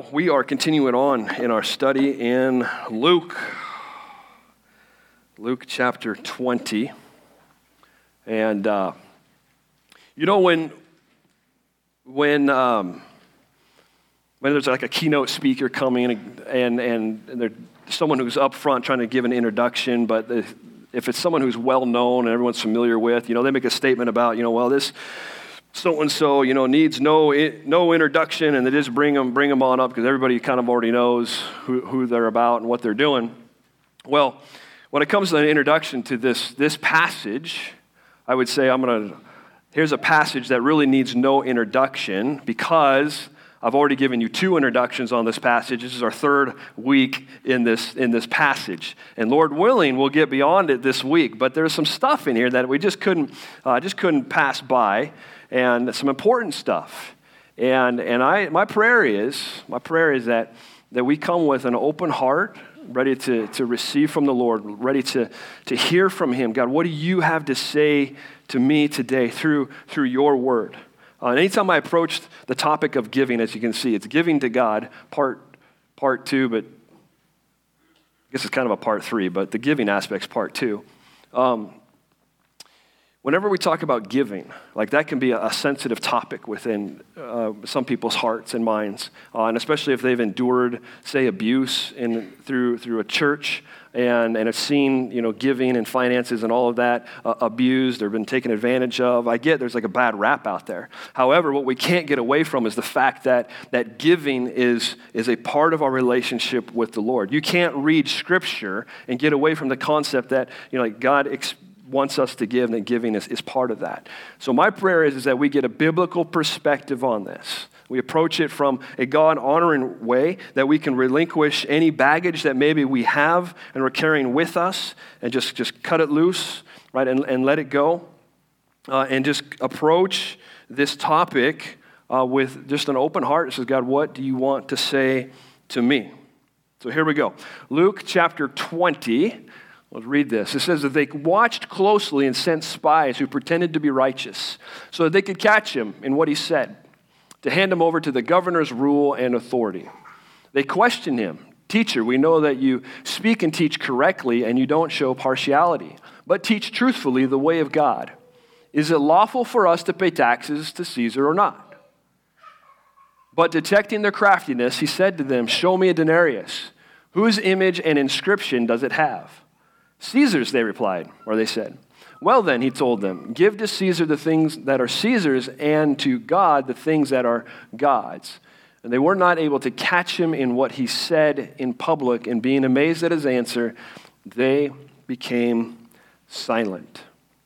Well, we are continuing on in our study in Luke chapter 20. And, when there's like a keynote speaker coming and there's someone who's up front trying to give an introduction, but if it's someone who's well known and everyone's familiar with, they make a statement about, this so-and-so, needs no introduction, and they just bring them on up because everybody kind of already knows who they're about and what they're doing. Well, when it comes to an introduction to this passage, I would say here's a passage that really needs no introduction because I've already given you 2 introductions on this passage. This is our 3rd week in this passage. And Lord willing, we'll get beyond it this week. But there's some stuff in here that we just couldn't pass by, and some important stuff. And my prayer is that we come with an open heart, ready to receive from the Lord, ready to hear from Him. God, what do you have to say to me today through your word? And anytime I approach the topic of giving, as you can see, it's giving to God, part 2, but I guess it's kind of a part 3, but the giving aspect's part 2. Whenever we talk about giving, like that can be a sensitive topic within some people's hearts and minds, and especially if they've endured, say, abuse through a church and have seen, giving and finances and all of that abused or been taken advantage of. I get there's like a bad rap out there. However, what we can't get away from is the fact that giving is a part of our relationship with the Lord. You can't read Scripture and get away from the concept that, God wants us to give, and that giving is part of that. So my prayer is that we get a biblical perspective on this. We approach it from a God-honoring way, that we can relinquish any baggage that maybe we have and we're carrying with us, and just cut it loose, right, and let it go, and just approach this topic with just an open heart. It says, God, what do you want to say to me? So here we go. Luke chapter 20. Let's read this. It says that they watched closely and sent spies who pretended to be righteous so that they could catch him in what he said, to hand him over to the governor's rule and authority. They questioned him. Teacher, we know that you speak and teach correctly and you don't show partiality, but teach truthfully the way of God. Is it lawful for us to pay taxes to Caesar or not? But detecting their craftiness, he said to them, show me a denarius. Whose image and inscription does it have? Caesar's, they replied, or they said. Well then, he told them, give to Caesar the things that are Caesar's, and to God the things that are God's. And they were not able to catch him in what he said in public, and being amazed at his answer, they became silent.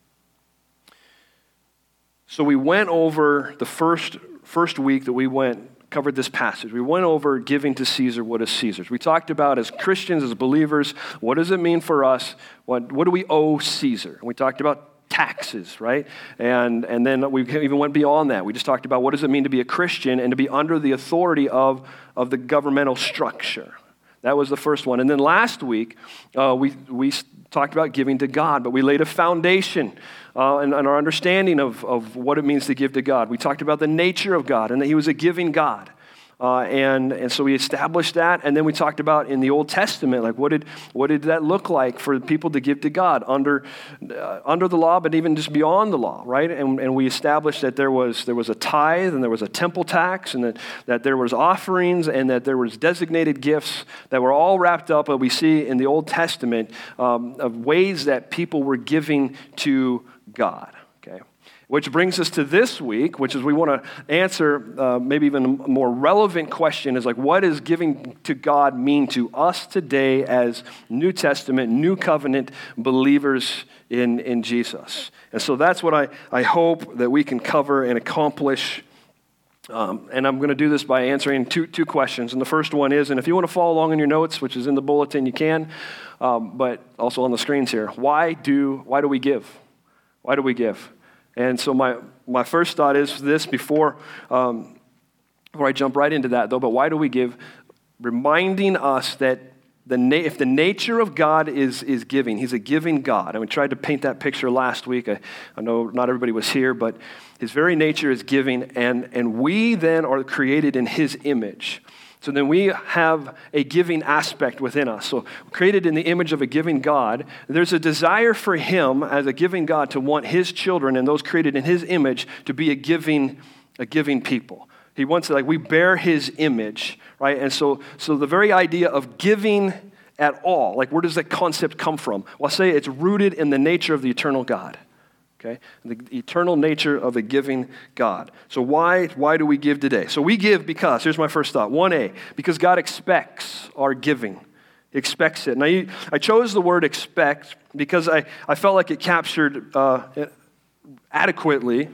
So we went over the first week that we covered this passage. We went over giving to Caesar what is Caesar's. We talked about as Christians, as believers, what does it mean for us? What do we owe Caesar? And we talked about taxes, right? And then we even went beyond that. We just talked about what does it mean to be a Christian and to be under the authority of the governmental structure. That was the first one. And then last week, we talked about giving to God, but we laid a foundation and our understanding of what it means to give to God. We talked about the nature of God and that He was a giving God. And so we established that, and then we talked about in the Old Testament, like what did that look like for people to give to God under the law, but even just beyond the law, right? And we established that there was a tithe, and there was a temple tax, and that there was offerings, and that there was designated gifts that were all wrapped up. But we see in the Old Testament of ways that people were giving to God. Okay. Which brings us to this week, which is we want to answer maybe even a more relevant question is like, what does giving to God mean to us today as New Testament, New Covenant believers in Jesus? And so that's what I hope that we can cover and accomplish. And I'm going to do this by answering two questions. And the first one is, and if you want to follow along in your notes, which is in the bulletin, you can, but also on the screens here, why do we give? Why do we give? And so my first thought is this before I jump right into that, though, but why do we give? Reminding us that if the nature of God is giving, He's a giving God. And we tried to paint that picture last week. I know not everybody was here, but His very nature is giving, and we then are created in His image. So then we have a giving aspect within us. So created in the image of a giving God, there's a desire for him as a giving God to want his children and those created in his image to be a giving people. He wants we bear his image, right? And so the very idea of giving at all, where does that concept come from? Well, I say it's rooted in the nature of the eternal God. Okay, the eternal nature of a giving God. So why do we give today? So we give because, here's my first thought, 1A, because God expects our giving. He expects it. Now, I chose the word expect because I felt like it captured adequately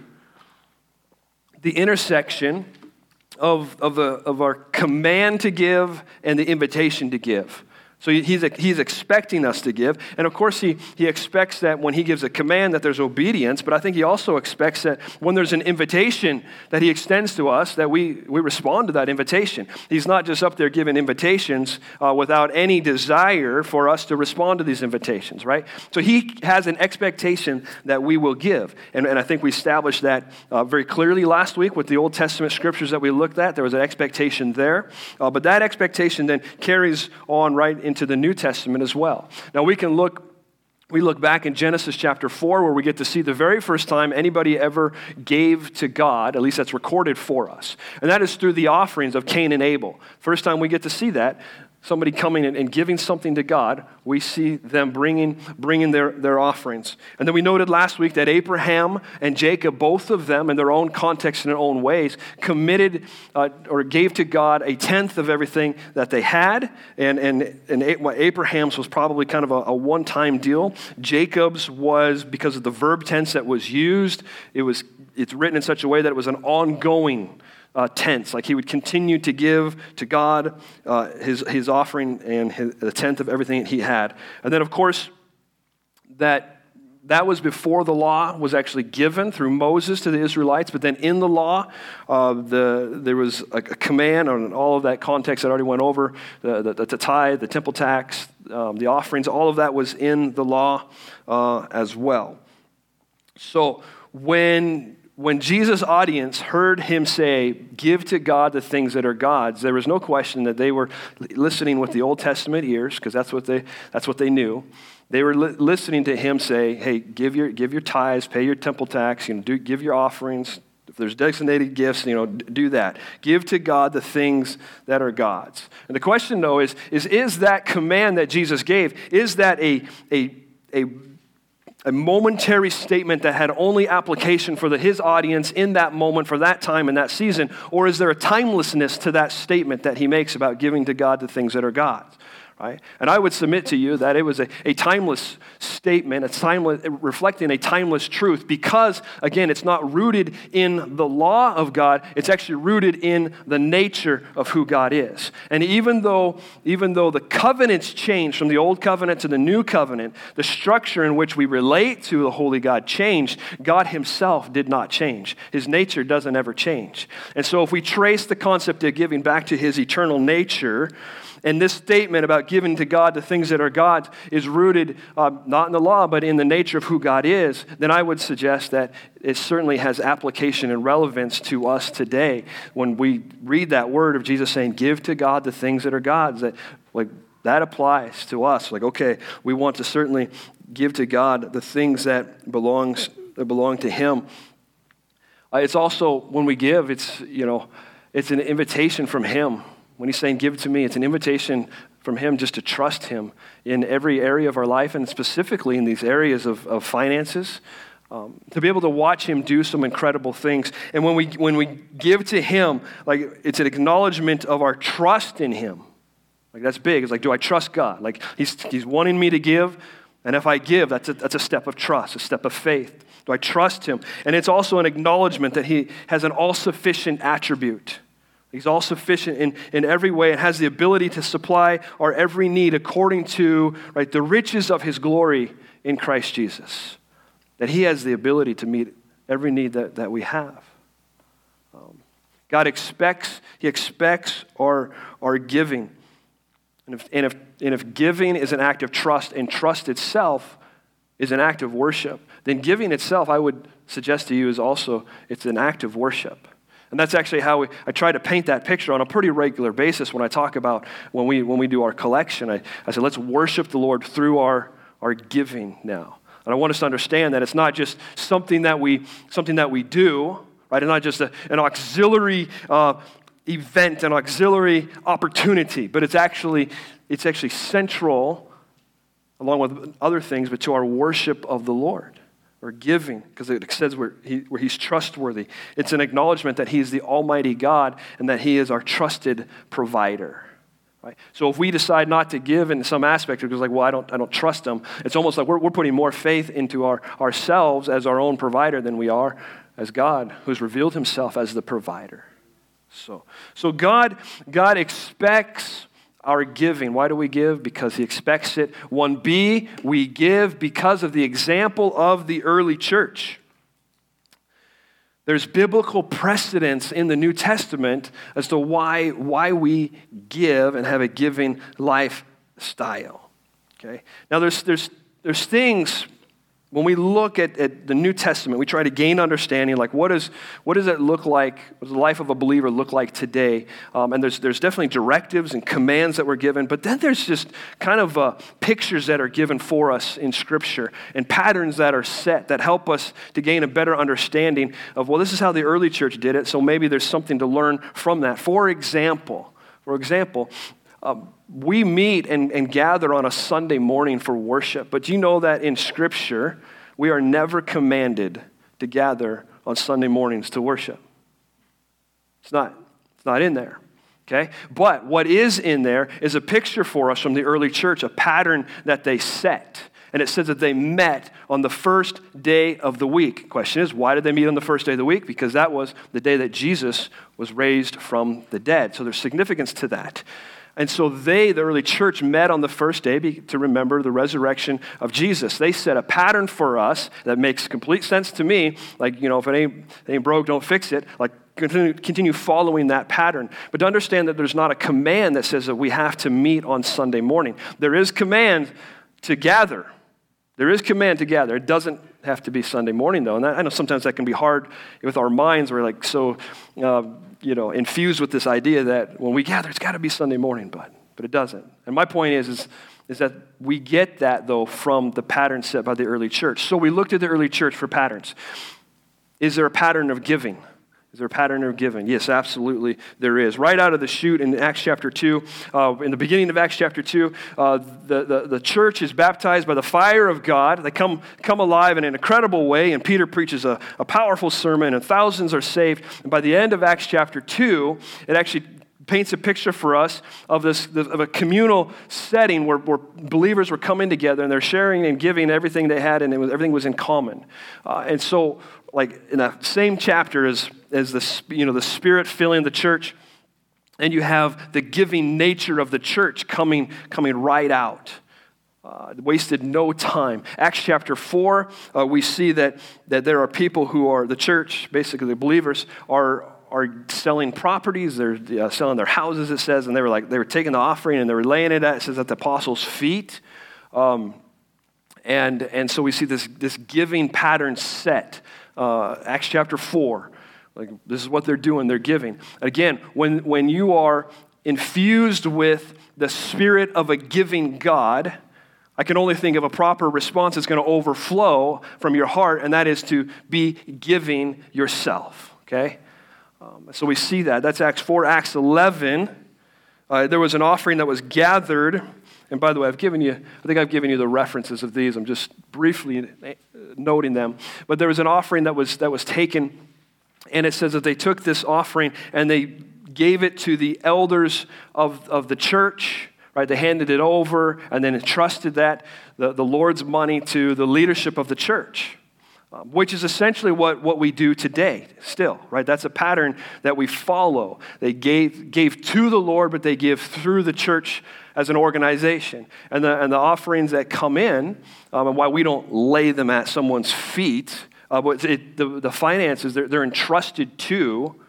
the intersection of our command to give and the invitation to give. So he's expecting us to give. And of course, he expects that when he gives a command that there's obedience, but I think he also expects that when there's an invitation that he extends to us, that we respond to that invitation. He's not just up there giving invitations without any desire for us to respond to these invitations, right? So he has an expectation that we will give. And I think we established that very clearly last week with the Old Testament scriptures that we looked at. There was an expectation there. But that expectation then carries on right into the New Testament as well. Now we look back in Genesis chapter 4 where we get to see the very first time anybody ever gave to God, at least that's recorded for us. And that is through the offerings of Cain and Abel. First time we get to see that, somebody coming and giving something to God, we see them bringing their offerings. And then we noted last week that Abraham and Jacob, both of them in their own context and their own ways, committed or gave to God a tenth of everything that they had. And Abraham's was probably kind of a one-time deal. Jacob's was, because of the verb tense that was used, it's written in such a way that it was an ongoing tense, like he would continue to give to God his offering and the tenth of everything that he had. And then, of course, that was before the law was actually given through Moses to the Israelites. But then in the law, there was a command on all of that context that I already went over, the tithe, the temple tax, the offerings, all of that was in the law as well. So when Jesus' audience heard him say, give to God the things that are God's, there was no question that they were listening with the Old Testament ears, because that's what they knew. They were listening to him say, hey, give your tithes, pay your temple tax, give your offerings. If there's designated gifts, do that. Give to God the things that are God's. And the question, though, is that command that Jesus gave, is that a momentary statement that had only application for his audience in that moment, for that time and that season? Or is there a timelessness to that statement that he makes about giving to God the things that are God's? Right? And I would submit to you that it was a timeless statement, reflecting a timeless truth because, again, it's not rooted in the law of God. It's actually rooted in the nature of who God is. And even though the covenants changed from the old covenant to the new covenant, the structure in which we relate to the holy God changed. God himself did not change. His nature doesn't ever change. And so if we trace the concept of giving back to his eternal nature, and this statement about giving to God the things that are God's is rooted not in the law, but in the nature of who God is, then I would suggest that it certainly has application and relevance to us today. When we read that word of Jesus saying, give to God the things that are God's, that applies to us. Okay, we want to certainly give to God the things that belong to him. It's also, when we give, it's an invitation from him. When he's saying, give it to me, it's an invitation from him just to trust him in every area of our life, and specifically in these areas of finances, to be able to watch him do some incredible things. And when we give to him, it's an acknowledgement of our trust in him. That's big. It's do I trust God? He's wanting me to give, and if I give, that's a step of trust, a step of faith. Do I trust him? And it's also an acknowledgement that he has an all-sufficient attribute. He's all sufficient in every way and has the ability to supply our every need according to the riches of his glory in Christ Jesus. That he has the ability to meet every need that we have. God expects our giving. And if giving is an act of trust, and trust itself is an act of worship, then giving itself, I would suggest to you, it's an act of worship. And that's actually how I try to paint that picture on a pretty regular basis when I talk about when we do our collection. I say, let's worship the Lord through our giving now. And I want us to understand that it's not just something that we do, right? It's not just an auxiliary event, an auxiliary opportunity, but it's actually central, along with other things, but to our worship of the Lord, or giving, because it says where he's trustworthy. It's an acknowledgement that he's the Almighty God and that he is our trusted provider. Right? So if we decide not to give in some aspect, because like, well, I don't trust him, it's almost like we're putting more faith into ourselves as our own provider than we are as God, who's revealed himself as the provider. So God expects our giving. Why do we give? Because he expects it. 1B, we give because of the example of the early church. There's biblical precedence in the New Testament as to why we give and have a giving lifestyle. Okay? Now there's things. When we look at the New Testament, we try to gain understanding, like what does it look like, what does the life of a believer look like today? And there's definitely directives and commands that were given, but then there's just kind of pictures that are given for us in Scripture and patterns that are set that help us to gain a better understanding of, well, this is how the early church did it, so maybe there's something to learn from that. For example, we meet and gather on a Sunday morning for worship, but do you know that in Scripture, we are never commanded to gather on Sunday mornings to worship? It's not in there, okay? But what is in there is a picture for us from the early church, a pattern that they set. And it says that they met on the first day of the week. Question is, why did they meet on the first day of the week? Because that was the day that Jesus was raised from the dead. So there's significance to that. And so the early church, met on the first day to remember the resurrection of Jesus. They set a pattern for us that makes complete sense to me. Like, if it ain't broke, don't fix it. Like, continue following that pattern. But to understand that there's not a command that says that we have to meet on Sunday morning. There is command to gather. There is command to gather. It doesn't have to be Sunday morning, though. And I know sometimes that can be hard with our minds. We're like so... infused with this idea that when we gather, it's got to be Sunday morning, but it doesn't. And my point is that we get that, though, from the pattern set by the early church. So we looked at the early church for patterns. Is there a pattern of giving? Is there a pattern of giving? Yes, absolutely there is. Right out of the chute in Acts chapter 2, in the beginning of Acts chapter 2, the church is baptized by the fire of God. They come alive in an incredible way, and Peter preaches a powerful sermon, and thousands are saved. And by the end of Acts chapter 2, it actually paints a picture for us of a communal setting where believers were coming together, and they're sharing and giving everything they had, and everything was in common. And so, like in that same chapter as the Spirit filling the church, and you have the giving nature of the church coming right out. Wasted no time. Acts chapter 4, we see that there are people who are the church, basically the believers, are selling properties. They're selling their houses, it says, and they were taking the offering and they were laying it at the apostles' feet. And so we see this giving pattern set. Acts chapter 4, like this is what they're doing. They're giving. Again, when you are infused with the spirit of a giving God, I can only think of a proper response that's going to overflow from your heart, and that is to be giving yourself. Okay. So we see that. That's Acts 4. Acts 11, there was an offering that was gathered. And by the way, I think I've given you the references of these. I'm just briefly noting them. But there was an offering that was taken, and it says that they took this offering and they gave it to the elders of the church. Right? They handed it over and then entrusted the Lord's money to the leadership of the church. Which is essentially what we do today still, right? That's a pattern that we follow. They gave to the Lord, but they give through the church as an organization. And the offerings that come in, and why we don't lay them at someone's feet, but the finances, they're entrusted to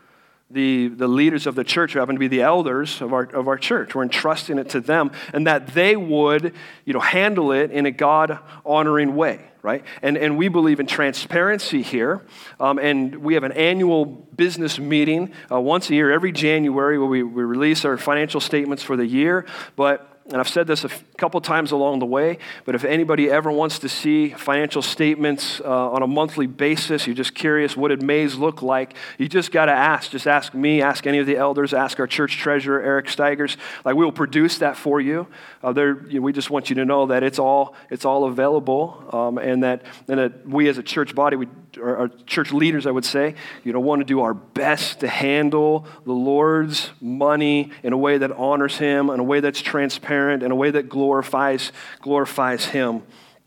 the leaders of the church, who happen to be the elders of our church. We're entrusting it to them, and that they would, handle it in a God-honoring way, right? And we believe in transparency here, and we have an annual business meeting once a year, every January, where we release our financial statements for the year. And I've said this a couple times along the way, but if anybody ever wants to see financial statements on a monthly basis, you're just curious, what did May's look like? You just got to ask. Just ask me, ask any of the elders, ask our church treasurer, Eric Steigers. We will produce that for you. We just want you to know that it's all available, and that we as a church body, our church leaders, I would say, want to do our best to handle the Lord's money in a way that honors Him, in a way that's transparent, in a way that glorifies Him.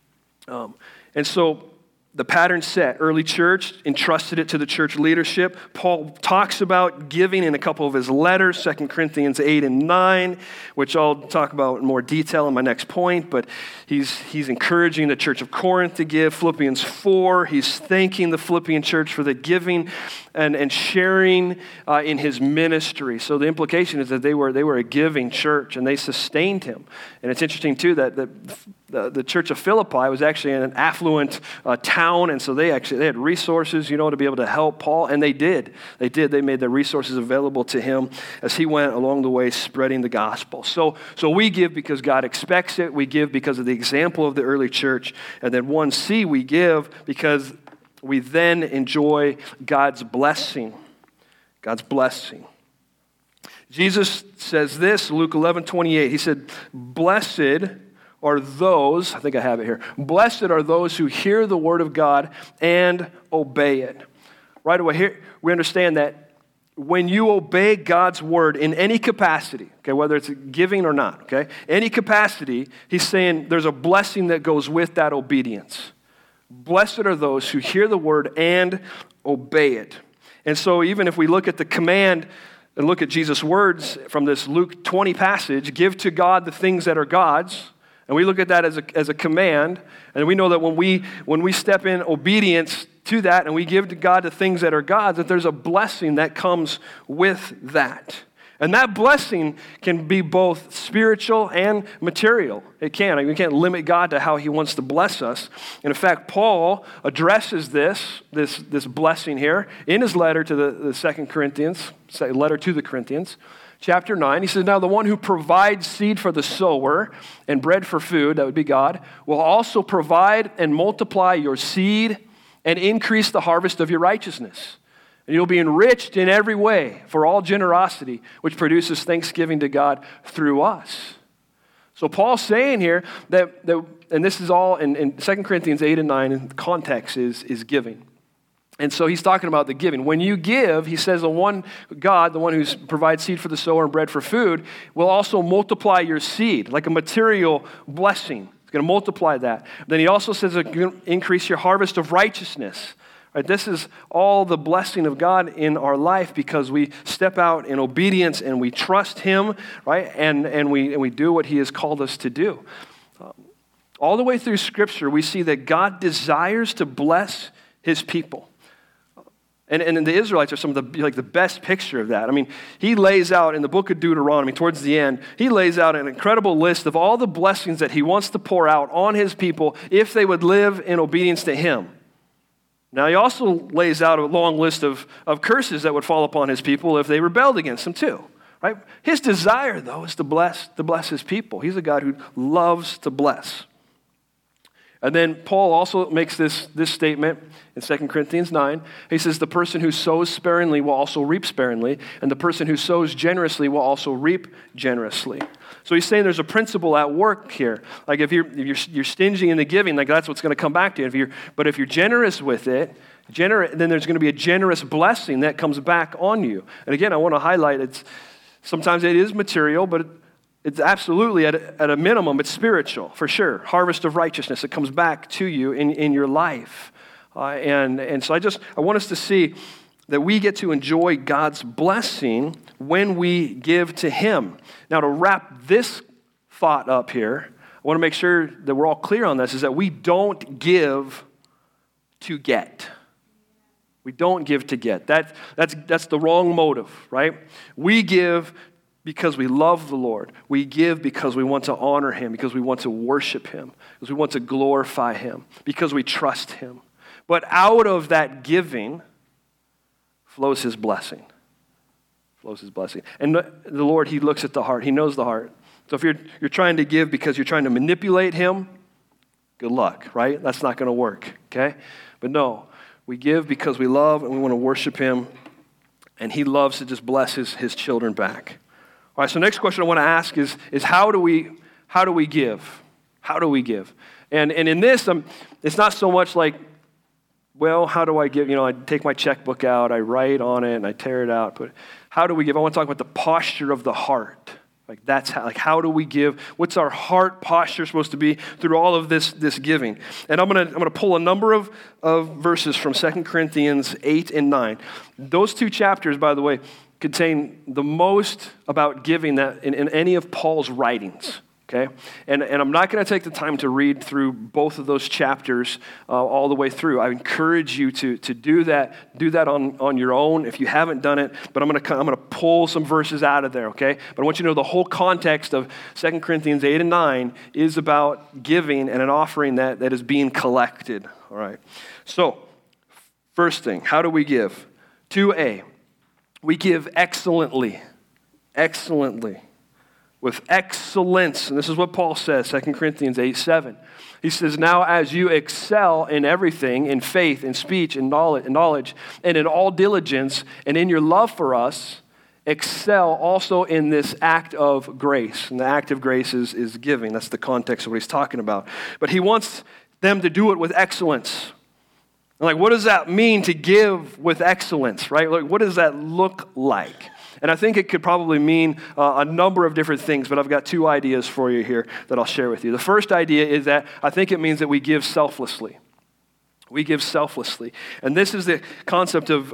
And so the pattern set. Early church entrusted it to the church leadership. Paul talks about giving in a couple of his letters, 2 Corinthians 8 and 9, which I'll talk about in more detail in my next point. But he's encouraging the church of Corinth to give. Philippians 4, he's thanking the Philippian church for the giving and sharing in his ministry. So the implication is that they were a giving church, and they sustained him. And it's interesting, too, that the church of Philippi was actually in an affluent town, and so they had resources, to be able to help Paul, and they did. They made the resources available to him as he went along the way spreading the gospel. So we give because God expects it. We give because of the example of the early church. And then 1C, we give because we then enjoy God's blessing. God's blessing. Jesus says this, Luke 11:28. He said, "Blessed are those," I think I have it here, "blessed are those who hear the word of God and obey it." Right away here, we understand that when you obey God's word in any capacity, okay, whether it's giving or not, okay, any capacity, he's saying there's a blessing that goes with that obedience. Blessed are those who hear the word and obey it. And so even if we look at the command and look at Jesus' words from this Luke 20 passage, give to God the things that are God's, and we look at that as a command, and we know that when we step in obedience to that and we give to God the things that are God's, that there's a blessing that comes with that. And that blessing can be both spiritual and material. It can. We can't limit God to how He wants to bless us. And in fact, Paul addresses this blessing here in his letter to the 2 Corinthians, letter to the Corinthians. Chapter 9, he says, "Now the one who provides seed for the sower and bread for food," that would be God, "will also provide and multiply your seed and increase the harvest of your righteousness. And you'll be enriched in every way for all generosity, which produces thanksgiving to God through us." So Paul's saying here that and this is all in 2 Corinthians 8 and 9, and the context is giving. And so he's talking about the giving. When you give, he says, God, the one who provides seed for the sower and bread for food, will also multiply your seed, like a material blessing. It's going to multiply that. Then he also says it's going to increase your harvest of righteousness. Right? This is all the blessing of God in our life because we step out in obedience and we trust Him, right? And we do what He has called us to do. All the way through Scripture, we see that God desires to bless His people. And the Israelites are some of the best picture of that. I mean, he lays out in the book of Deuteronomy, towards the end, he lays out an incredible list of all the blessings that he wants to pour out on his people if they would live in obedience to him. Now, he also lays out a long list of curses that would fall upon his people if they rebelled against him too. Right? His desire, though, is to bless his people. He's a God who loves to bless. And then Paul also makes this statement in 2 Corinthians 9. He says, the person who sows sparingly will also reap sparingly, and the person who sows generously will also reap generously. So he's saying there's a principle at work here. Like if you're stingy in the giving, like that's what's going to come back to you. But if you're generous with it, then there's going to be a generous blessing that comes back on you. And again, I want to highlight sometimes it is material, but it's absolutely, at a minimum, it's spiritual, for sure. Harvest of righteousness, it comes back to you in your life. And so I want us to see that we get to enjoy God's blessing when we give to Him. Now, to wrap this thought up here, I want to make sure that we're all clear on this, is that we don't give to get. We don't give to get. That's the wrong motive, right? We give because we love the Lord. We give because we want to honor him, because we want to worship him, because we want to glorify him, because we trust him. But out of that giving flows his blessing. Flows his blessing. And the Lord, he looks at the heart. He knows the heart. So if you're trying to give because you're trying to manipulate him, good luck, right? That's not going to work, okay? But no, we give because we love and we want to worship him, and he loves to just bless his children back. All right, so next question I want to ask is how do we give? How do we give? And in this, it's not so much like, well, how do I give? I take my checkbook out, I write on it, and I tear it out. But how do we give? I want to talk about the posture of the heart. That's how do we give? What's our heart posture supposed to be through all of this giving? And I'm gonna pull a number of verses from 2 Corinthians 8 and 9. Those two chapters, by the way, contain the most about giving that in any of Paul's writings. Okay, and I'm not going to take the time to read through both of those chapters all the way through. I encourage you to do that. Do that on your own if you haven't done it. But I'm going to pull some verses out of there. Okay, but I want you to know the whole context of 2 Corinthians 8 and 9 is about giving and an offering that is being collected. All right. So first thing, how do we give? 2A, we give excellently. Excellently. With excellence. And this is what Paul says, 2 Corinthians 8:7. He says, now as you excel in everything, in faith, in speech, in knowledge, and in all diligence, and in your love for us, excel also in this act of grace. And the act of grace is giving. That's the context of what he's talking about. But he wants them to do it with excellence. And what does that mean to give with excellence, right? What does that look like? And I think it could probably mean a number of different things, but I've got two ideas for you here that I'll share with you. The first idea is that I think it means that we give selflessly. We give selflessly. And this is the concept of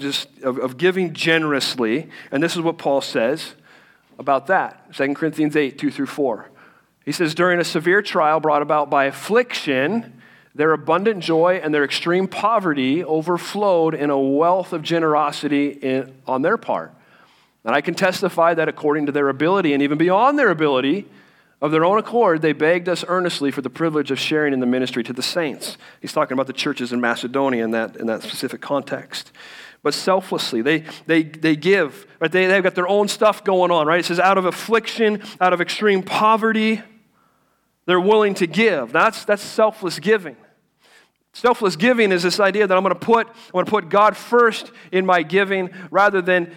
giving generously. And this is what Paul says about that. 2 Corinthians 8, 2-4. He says, during a severe trial brought about by affliction, their abundant joy and their extreme poverty overflowed in a wealth of generosity on their part. And I can testify that according to their ability and even beyond their ability, of their own accord, they begged us earnestly for the privilege of sharing in the ministry to the saints. He's talking about the churches in Macedonia in that specific context. But selflessly, they give. Right? They've got their own stuff going on. Right? It says out of affliction, out of extreme poverty, they're willing to give. That's selfless giving. Selfless giving is this idea that I'm going to put God first in my giving rather than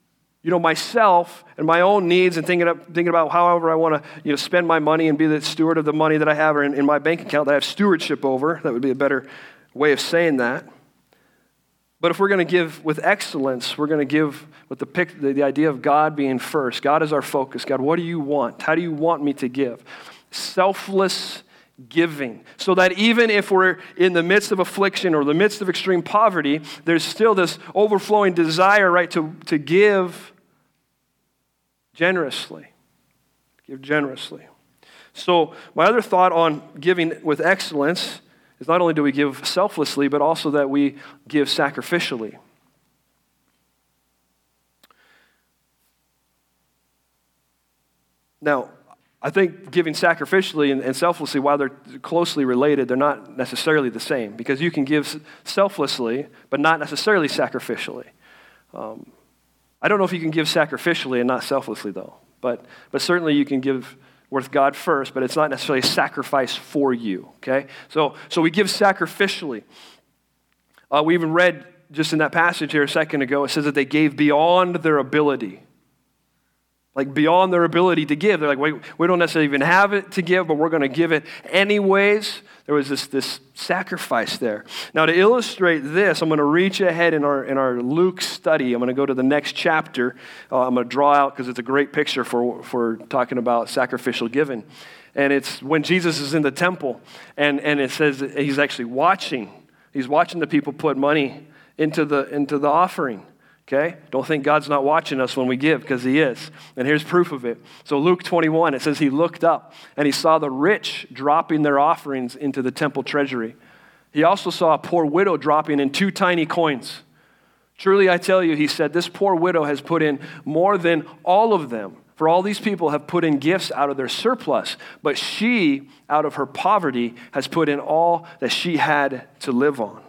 myself and my own needs and thinking about however I want to spend my money and be the steward of the money that I have or in my bank account that I have stewardship over. That would be a better way of saying that. But if we're going to give with excellence, we're going to give with the idea of God being first. God is our focus. God, what do you want? How do you want me to give? Selfless giving. So that even if we're in the midst of affliction or the midst of extreme poverty, there's still this overflowing desire, right, to give generously. Give generously. So my other thought on giving with excellence is not only do we give selflessly, but also that we give sacrificially. Now, I think giving sacrificially and selflessly, while they're closely related, they're not necessarily the same. Because you can give selflessly, but not necessarily sacrificially. I don't know if you can give sacrificially and not selflessly, though. But certainly you can give with God first, but it's not necessarily a sacrifice for you, okay? So we give sacrificially. We even read just in that passage here a second ago, it says that they gave beyond their ability. Like beyond their ability to give. They're like, wait, we don't necessarily even have it to give, but we're going to give it anyways. There was this sacrifice there. Now to illustrate this, I'm going to reach ahead in our Luke study. I'm going to go to the next chapter. I'm going to draw out, because it's a great picture for talking about sacrificial giving. And it's when Jesus is in the temple, and it says that he's actually watching. He's watching the people put money into the offering. Okay? Don't think God's not watching us when we give, because he is. And here's proof of it. So Luke 21, it says he looked up and he saw the rich dropping their offerings into the temple treasury. He also saw a poor widow dropping in 2 tiny coins. Truly I tell you, he said, this poor widow has put in more than all of them. For all these people have put in gifts out of their surplus, but she, out of her poverty, has put in all that she had to live on.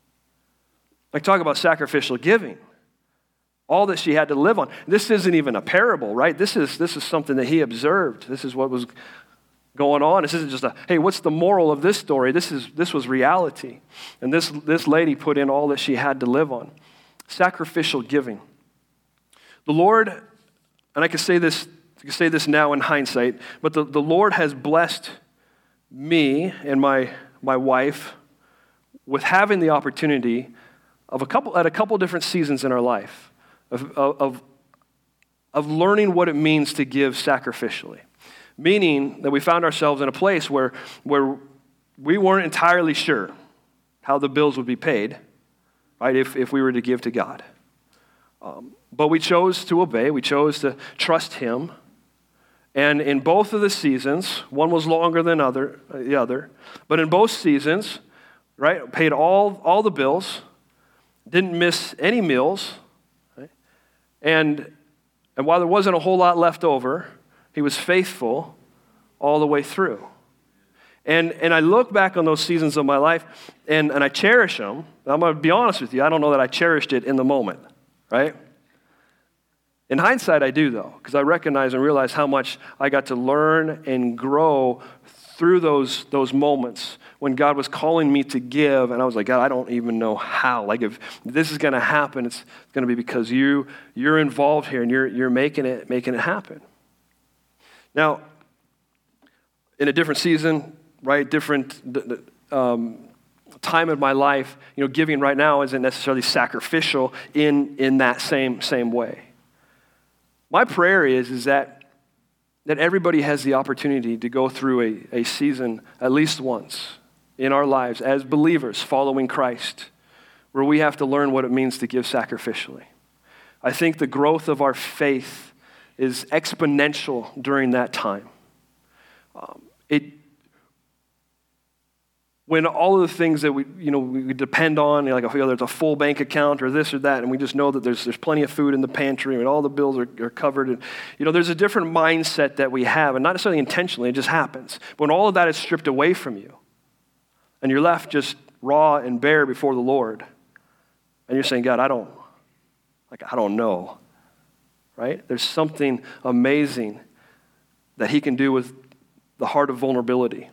Like, talk about sacrificial giving. All that she had to live on. This isn't even a parable, right? This is something that he observed. This is what was going on. This isn't just hey, what's the moral of this story? This was reality. And this lady put in all that she had to live on. Sacrificial giving. The Lord, and I can say this now in hindsight, but the Lord has blessed me and my wife with having the opportunity at a couple different seasons in our life of learning what it means to give sacrificially. Meaning that we found ourselves in a place where we weren't entirely sure how the bills would be paid, right, if we were to give to God. But we chose to obey. We chose to trust him. And in both of the seasons, one was longer than the other, but in both seasons, right, paid all the bills, didn't miss any meals, right? And while there wasn't a whole lot left over, he was faithful all the way through. And I look back on those seasons of my life, and I cherish them. I'm going to be honest with you, I don't know that I cherished it in the moment, right? In hindsight, I do, though, because I recognize and realize how much I got to learn and grow through those moments when God was calling me to give, and I was like, God, I don't even know how. Like, if this is going to happen, it's going to be because you're involved here, and you're making it happen. Now, in a different season, right, different time of my life, giving right now isn't necessarily sacrificial in that same way. My prayer is that everybody has the opportunity to go through a season at least once in our lives as believers following Christ, where we have to learn what it means to give sacrificially. I think the growth of our faith is exponential during that time. When all of the things that we depend on, like whether it's a full bank account or this or that, and we just know that there's plenty of food in the pantry and all the bills are covered, and there's a different mindset that we have, and not necessarily intentionally, it just happens. But when all of that is stripped away from you, and you're left just raw and bare before the Lord, and you're saying, God, I don't know, right? There's something amazing that he can do with the heart of vulnerability.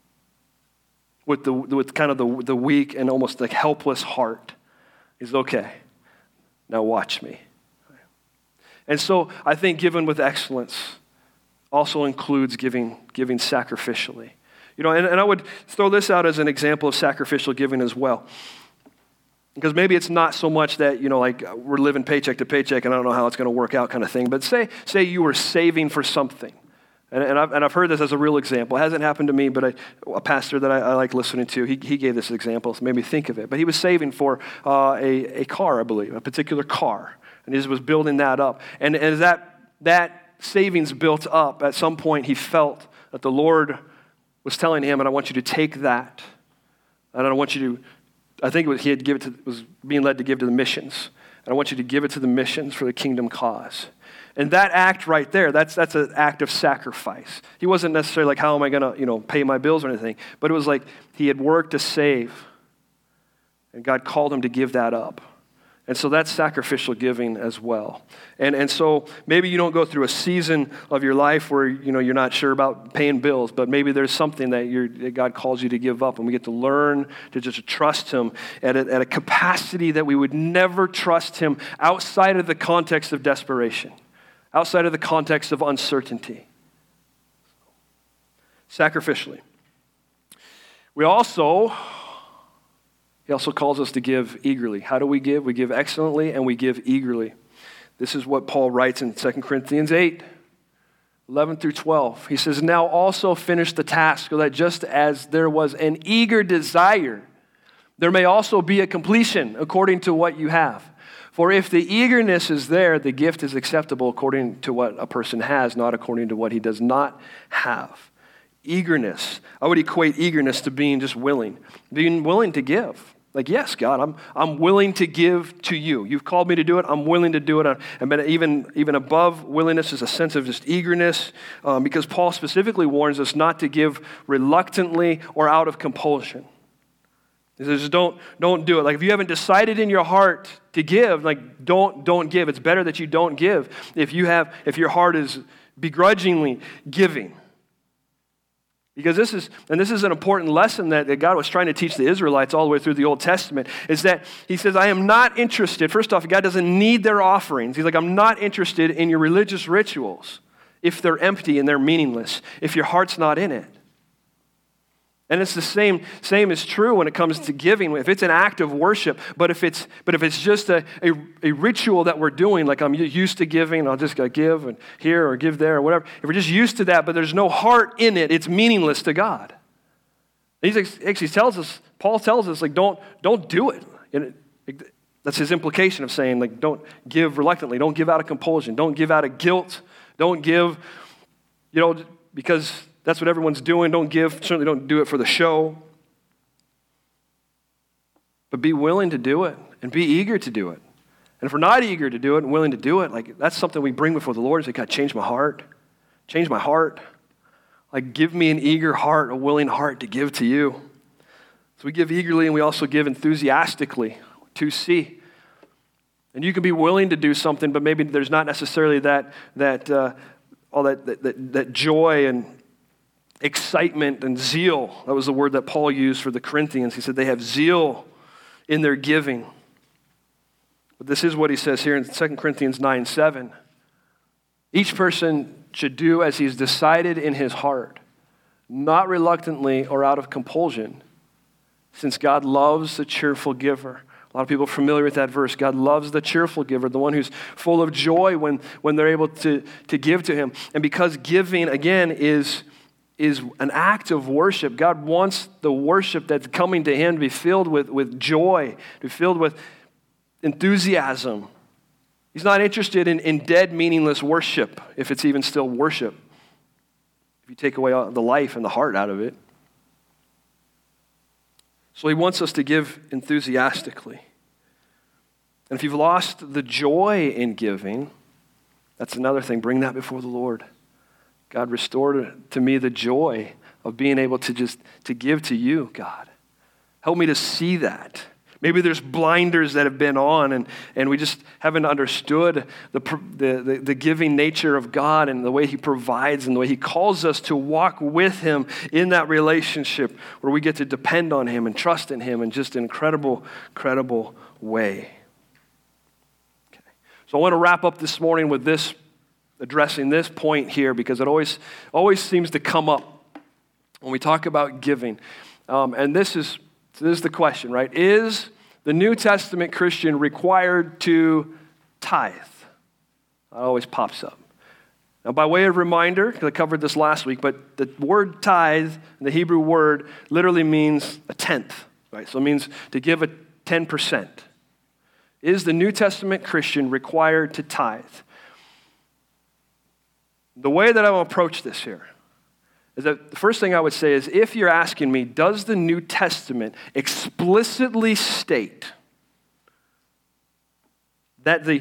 With kind of the weak and almost like helpless heart. He's okay. Now watch me. And so I think giving with excellence also includes giving sacrificially. And I would throw this out as an example of sacrificial giving as well. Because maybe it's not so much that, like we're living paycheck to paycheck and I don't know how it's going to work out kind of thing. But say you were saving for something. And I've heard this as a real example. It hasn't happened to me, but a pastor that I like listening to, he gave this example, so it made me think of it. But he was saving for a car, I believe, a particular car. And he was building that up. And as that savings built up, at some point he felt that the Lord was telling him, and I want you to take that. And I want you to, I think was being led to give to the missions. And I want you to give it to the missions for the kingdom cause. And that act right there, that's an act of sacrifice. He wasn't necessarily like, how am I going to, pay my bills or anything? But it was like he had worked to save, and God called him to give that up. And so that's sacrificial giving as well. And so maybe you don't go through a season of your life where, you're not sure about paying bills, but maybe there's something that God calls you to give up, and we get to learn to just trust him at a capacity that we would never trust him outside of the context of desperation. Outside of the context of uncertainty. Sacrificially. He also calls us to give eagerly. How do we give? We give excellently and we give eagerly. This is what Paul writes in 2 Corinthians 8, 11 through 12. He says, now also finish the task so that just as there was an eager desire, there may also be a completion according to what you have. For if the eagerness is there, the gift is acceptable according to what a person has, not according to what he does not have. eagerness. I would equate eagerness to being just willing to give. Like, yes, God, I'm willing to give to you. You've called me to do it. I'm willing to do it. But even above willingness is a sense of just eagerness, because Paul specifically warns us not to give reluctantly or out of compulsion. He says, don't do it. Like, if you haven't decided in your heart to give, like, don't give. It's better that you don't give if your heart is begrudgingly giving. Because this is an important lesson that God was trying to teach the Israelites all the way through the Old Testament, is that he says, I am not interested. First off, God doesn't need their offerings. He's like, I'm not interested in your religious rituals if they're empty and they're meaningless, if your heart's not in it. And it's the same is true when it comes to giving. If it's an act of worship, but if it's just a ritual that we're doing, like I'm used to giving, I'll just give and here or give there or whatever. If we're just used to that, but there's no heart in it, it's meaningless to God. He actually Paul tells us, like, don't do it. And that's his implication of saying, like, don't give reluctantly, don't give out of compulsion, don't give out of guilt, don't give, because that's what everyone's doing. Don't give. Certainly don't do it for the show. But be willing to do it and be eager to do it. And if we're not eager to do it and willing to do it, like, that's something we bring before the Lord. Say, God, change my heart. Change my heart. Like, give me an eager heart, a willing heart to give to you. So we give eagerly and we also give enthusiastically, 2C. And you can be willing to do something, but maybe there's not necessarily that joy and excitement and zeal. That was the word that Paul used for the Corinthians. He said they have zeal in their giving. But this is what he says here in 2 Corinthians 9:7. Each person should do as he's decided in his heart, not reluctantly or out of compulsion, since God loves the cheerful giver. A lot of people are familiar with that verse. God loves the cheerful giver, the one who's full of joy when they're able to give to him. And because giving, again, is an act of worship. God wants the worship that's coming to him to be filled with joy, to be filled with enthusiasm. He's not interested in dead, meaningless worship, if it's even still worship, if you take away the life and the heart out of it. So he wants us to give enthusiastically. And if you've lost the joy in giving, that's another thing. Bring that before the Lord. God, restore to me the joy of being able to give to you, God. Help me to see that. Maybe there's blinders that have been on and we just haven't understood the giving nature of God and the way he provides and the way he calls us to walk with him in that relationship where we get to depend on him and trust in him in just an incredible way. Okay. So I want to wrap up this morning with this, addressing this point here, because it always seems to come up when we talk about giving. And this is the question, right? Is the New Testament Christian required to tithe? That always pops up. Now, by way of reminder, because I covered this last week, but the word tithe, the Hebrew word, literally means a tenth, right? So it means to give a 10%. Is the New Testament Christian required to tithe? The way that I will approach this here is that the first thing I would say is, if you're asking me, does the New Testament explicitly state that the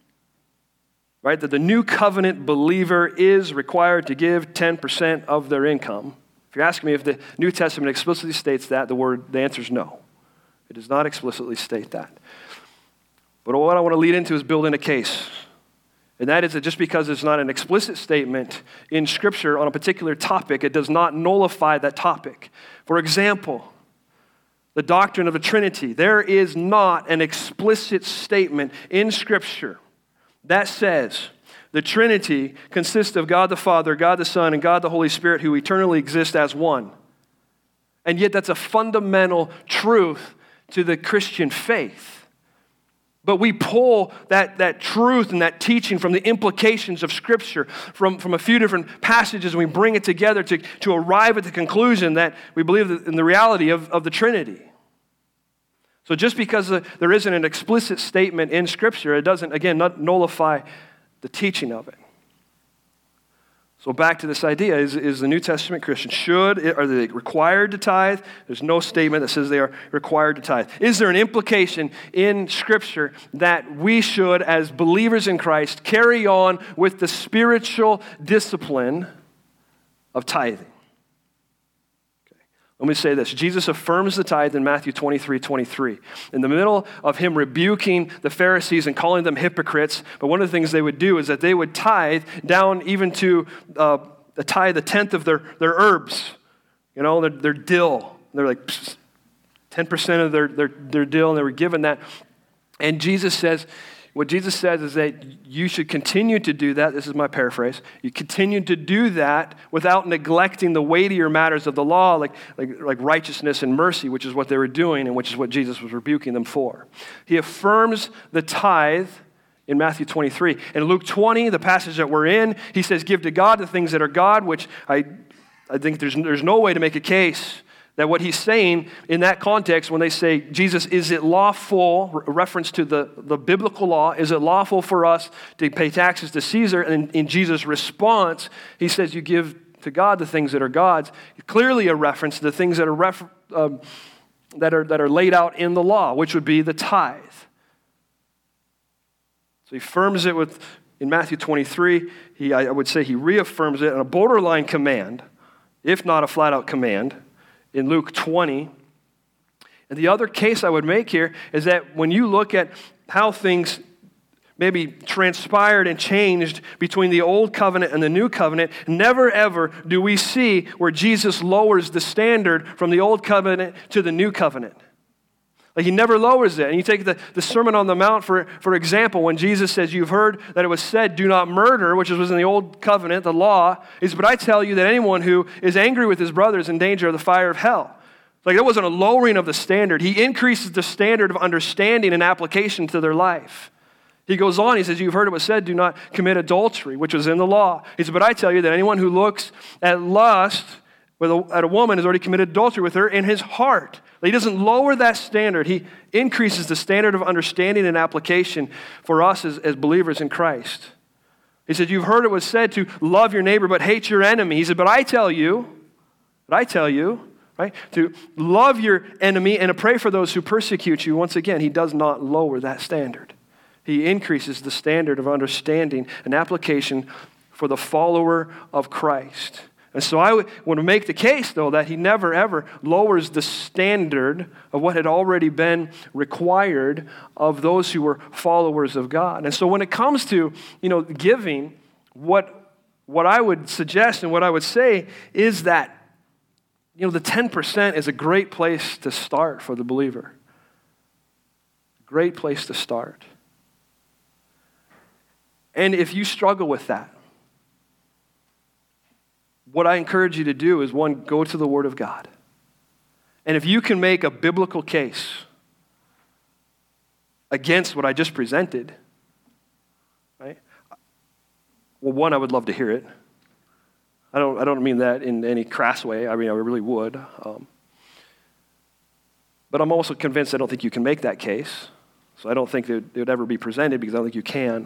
New Covenant believer is required to give 10% of their income? If you're asking me if the New Testament explicitly states that, the answer is no. It does not explicitly state that. But what I want to lead into is building a case. And that is that just because it's not an explicit statement in Scripture on a particular topic, it does not nullify that topic. For example, the doctrine of the Trinity. There is not an explicit statement in Scripture that says the Trinity consists of God the Father, God the Son, and God the Holy Spirit, who eternally exist as one. And yet that's a fundamental truth to the Christian faith. But we pull that truth and that teaching from the implications of Scripture, from a few different passages, and we bring it together to arrive at the conclusion that we believe in the reality of the Trinity. So just because there isn't an explicit statement in Scripture, it doesn't, again, not nullify the teaching of it. So back to this idea, is the New Testament Christian, are they required to tithe? There's no statement that says they are required to tithe. Is there an implication in Scripture that we should, as believers in Christ, carry on with the spiritual discipline of tithing? Let me say this. Jesus affirms the tithe in Matthew 23:23. In the middle of him rebuking the Pharisees and calling them hypocrites, but one of the things they would do is that they would tithe down even to a tenth of their herbs, their dill. They're like 10% of their dill, and they were given that. And what Jesus says is that you should continue to do that. This is my paraphrase. You continue to do that without neglecting the weightier matters of the law, like righteousness and mercy, which is what they were doing and which is what Jesus was rebuking them for. He affirms the tithe in Matthew 23. In Luke 20, the passage that we're in, he says, give to God the things that are God, which I think there's no way to make a case that what he's saying in that context, when they say, Jesus, is it lawful, reference to the biblical law, is it lawful for us to pay taxes to Caesar? And in Jesus' response, he says, you give to God the things that are God's. Clearly a reference to the things that are laid out in the law, which would be the tithe. So he affirms it in Matthew 23. I would say he reaffirms it in a borderline command, if not a flat-out command, in Luke 20. And the other case I would make here is that when you look at how things maybe transpired and changed between the old covenant and the new covenant, never ever do we see where Jesus lowers the standard from the old covenant to the new covenant. Like he never lowers it. And you take the Sermon on the Mount, for example, when Jesus says, you've heard that it was said, do not murder, which was in the old covenant, the law, he says, but I tell you that anyone who is angry with his brother is in danger of the fire of hell. Like that wasn't a lowering of the standard. He increases the standard of understanding and application to their life. He goes on, he says, you've heard it was said, do not commit adultery, which was in the law. He said, but I tell you that anyone who looks at lust at a woman has already committed adultery with her in his heart. He doesn't lower that standard. He increases the standard of understanding and application for us as believers in Christ. He said, you've heard it was said to love your neighbor but hate your enemy. He said, but I tell you, right, to love your enemy and to pray for those who persecute you. Once again, he does not lower that standard. He increases the standard of understanding and application for the follower of Christ. And so I want to make the case, though, that he never, ever lowers the standard of what had already been required of those who were followers of God. And so when it comes to, giving, what I would suggest and what I would say is that, the 10% is a great place to start for the believer. Great place to start. And if you struggle with that, what I encourage you to do is, one, go to the Word of God. And if you can make a biblical case against what I just presented, right? Well, one, I would love to hear it. I don't mean that in any crass way. I mean, I really would. But I'm also convinced I don't think you can make that case. So I don't think that it would ever be presented because I don't think you can.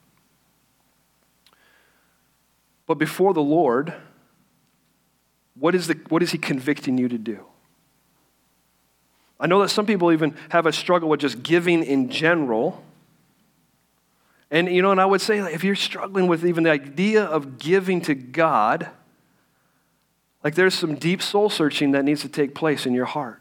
But before the Lord, what is he convicting you to do? I know that some people even have a struggle with just giving in general. And, and I would say, if you're struggling with even the idea of giving to God, like there's some deep soul searching that needs to take place in your heart.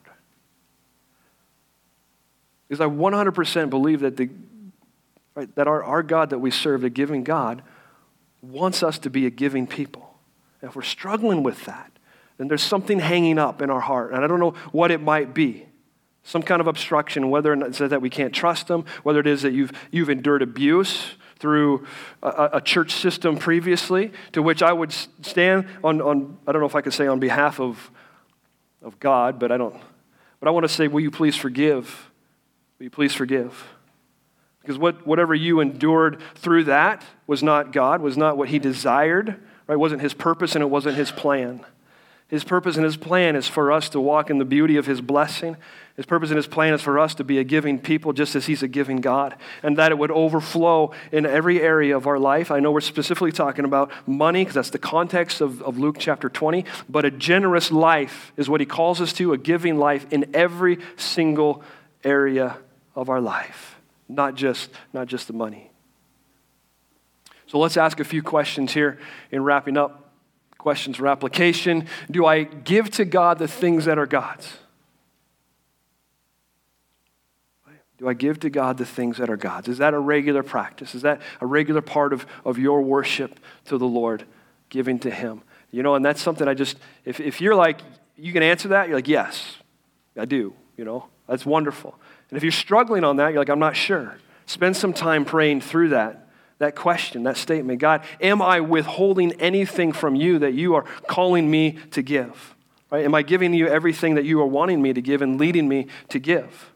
Because I 100% believe that our God that we serve, the giving God, wants us to be a giving people. And if we're struggling with that, then there's something hanging up in our heart. And I don't know what it might be. Some kind of obstruction, whether it's that we can't trust them, whether it is that you've endured abuse through a church system previously, to which I would stand on I don't know if I could say on behalf of God, but I want to say, will you please forgive? Will you please forgive? Because whatever you endured through that was not God, was not what he desired, right? It wasn't his purpose and it wasn't his plan. His purpose and His plan is for us to walk in the beauty of His blessing. His purpose and His plan is for us to be a giving people just as He's a giving God, and that it would overflow in every area of our life. I know we're specifically talking about money because that's the context of Luke chapter 20, but a generous life is what He calls us to, a giving life in every single area of our life, not just the money. So let's ask a few questions here in wrapping up. Questions for application. Do I give to God the things that are God's? Do I give to God the things that are God's? Is that a regular practice? Is that a regular part of your worship to the Lord, giving to Him? You know, and that's something if you're like, you can answer that, you're like, yes, I do, you know, that's wonderful. And if you're struggling on that, you're like, I'm not sure. Spend some time praying through that question, that statement. God, am I withholding anything from you that you are calling me to give? Right? Am I giving you everything that you are wanting me to give and leading me to give?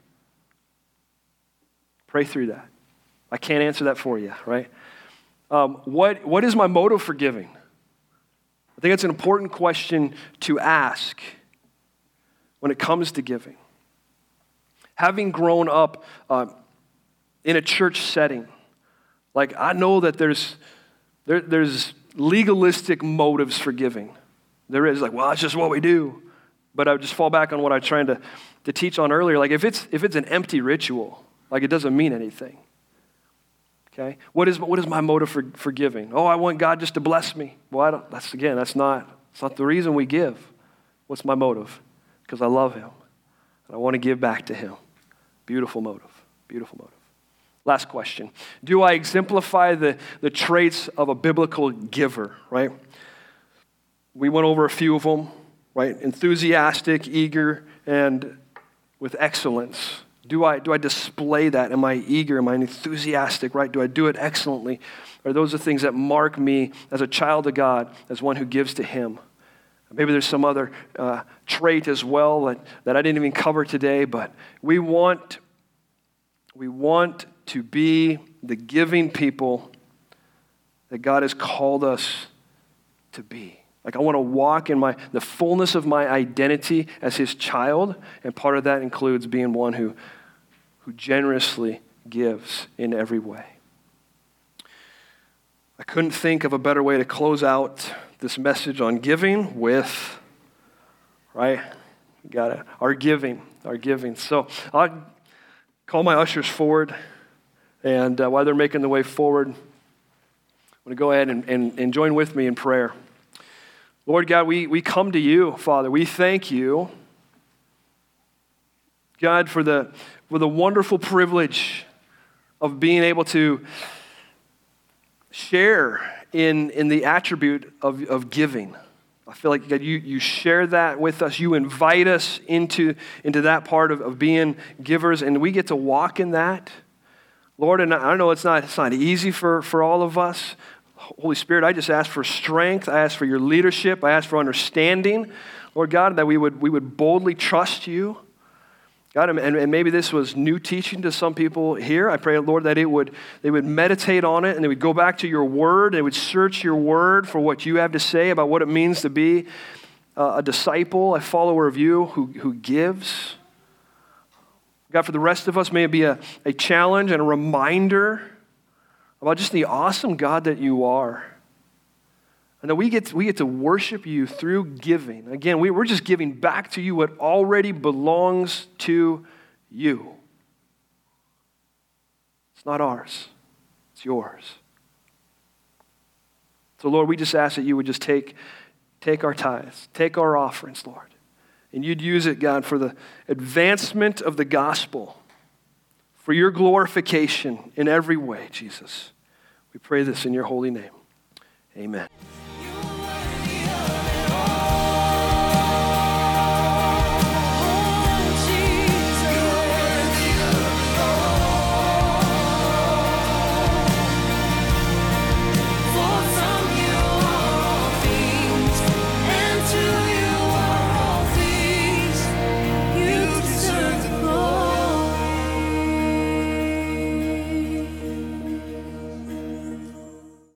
Pray through that. I can't answer that for you, right? What is my motive for giving? I think it's an important question to ask when it comes to giving. Having grown up in a church setting, like, I know that there's legalistic motives for giving. There is, like, well, it's just what we do. But I would just fall back on what I was trying to teach on earlier. Like, if it's an empty ritual, like, it doesn't mean anything. Okay? What is my motive for giving? Oh, I want God just to bless me. Well, that's not the reason we give. What's my motive? Because I love Him. And I want to give back to Him. Beautiful motive. Beautiful motive. Last question. Do I exemplify the traits of a biblical giver, right? We went over a few of them, right? Enthusiastic, eager, and with excellence. Do I display that? Am I eager? Am I enthusiastic, right? Do I do it excellently? Or those are things that mark me as a child of God, as one who gives to Him? Maybe there's some other trait as well that I didn't even cover today, but we want to be the giving people that God has called us to be. Like, I want to walk in the fullness of my identity as His child, and part of that includes being one who generously gives in every way. I couldn't think of a better way to close out this message on giving with, right? Our giving. So I'll call my ushers forward. And while they're making the way forward, I'm going to go ahead and join with me in prayer. Lord God, we come to you, Father. We thank you, God, for the wonderful privilege of being able to share in the attribute of giving. I feel like, God, you share that with us. You invite us into that part of being givers, and we get to walk in that. Lord, and I know it's not easy for all of us. Holy Spirit, I just ask for strength. I ask for your leadership. I ask for understanding. Lord God, that we would boldly trust you. God, and maybe this was new teaching to some people here. I pray, Lord, that they would meditate on it and they would go back to your word. They would search your word for what you have to say about what it means to be a disciple, a follower of you who gives. God, for the rest of us, may it be a challenge and a reminder about just the awesome God that you are. And that we get to worship you through giving. Again, we're just giving back to you what already belongs to you. It's not ours. It's yours. So, Lord, we just ask that you would just take our tithes, take our offerings, Lord. And you'd use it, God, for the advancement of the gospel, for your glorification in every way, Jesus. We pray this in your holy name. Amen.